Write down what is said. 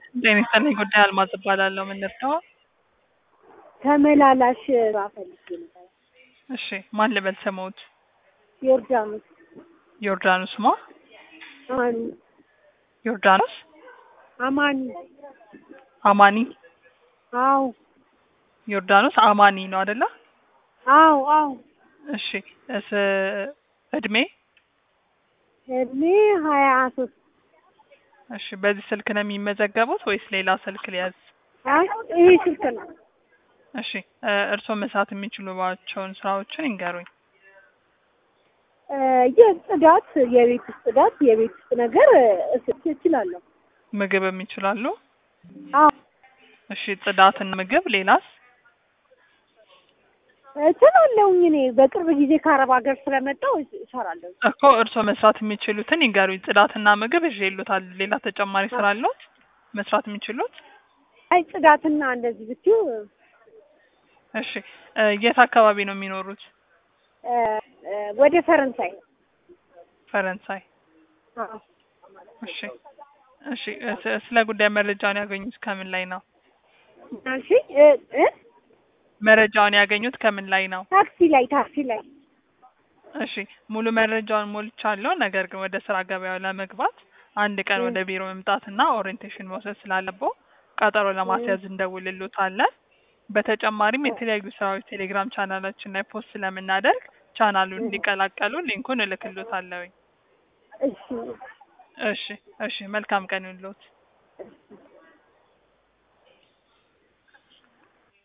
ጤና ይስጥልኝ ጉዳይ አልማዝ እባላለሁ። ምን ልርዳው? ተመላላሽ ስራ ፈልጌ ነበር። እሺ ማን ልበል ስሞት? ዮርዳኖስ ዮርዳኖስ ማ? አማኒ ዮርዳኖስ አማኒ። አማኒ? አዎ ዮርዳኖስ አማኒ ነው አይደለ? አዎ አዎ። እሺ እድሜ? እድሜ 23። እሺ በዚህ ስልክ ነው የሚመዘገቡት ወይስ ሌላ ስልክ ሊያዝ? አይ ይሄ ስልክ ነው። እሺ እርስዎ መስራት የሚችሉባቸውን ስራዎችን ይንገሩኝ። የጽዳት የቤት ውስጥ ጽዳት የቤት ውስጥ ነገር እችላለሁ። ምግብም ይችላሉ? አዎ እሺ ጽዳትና ምግብ ሌላስ? እችላለሁኝ። እኔ በቅርብ ጊዜ ከአረብ ሀገር ስለመጣሁ እሰራለሁ እኮ እርስዎ መስራት የሚችሉትን ይንገሩኝ። ጽዳትና ምግብ ይዤልዎታል። ሌላ ተጨማሪ ስራ አለዎት መስራት የሚችሉት? አይ ጽዳትና እንደዚህ ብትዩ። እሺ የት አካባቢ ነው የሚኖሩት? ወደ ፈረንሳይ። ፈረንሳይ። አዎ እሺ እሺ ስለ ጉዳይ መረጃውን ያገኙት ከምን ላይ ነው? እሺ መረጃውን ያገኙት ከምን ላይ ነው? ታክሲ ላይ። እሺ ሙሉ መረጃውን ሞልቻለሁ። ነገር ግን ወደ ስራ ገበያው ለመግባት አንድ ቀን ወደ ቢሮ መምጣትና ኦሪየንቴሽን መውሰድ ስላለብዎ ቀጠሮ ለማስያዝ እንደውልልዎታለን። በተጨማሪም የተለያዩ ስራዎች ቴሌግራም ቻናላችን ላይ ፖስት ስለምናደርግ ቻናሉን እንዲቀላቀሉ ሊንኩን እልክልዎታለሁ። እሺ እሺ መልካም ቀን ይሁንልዎት።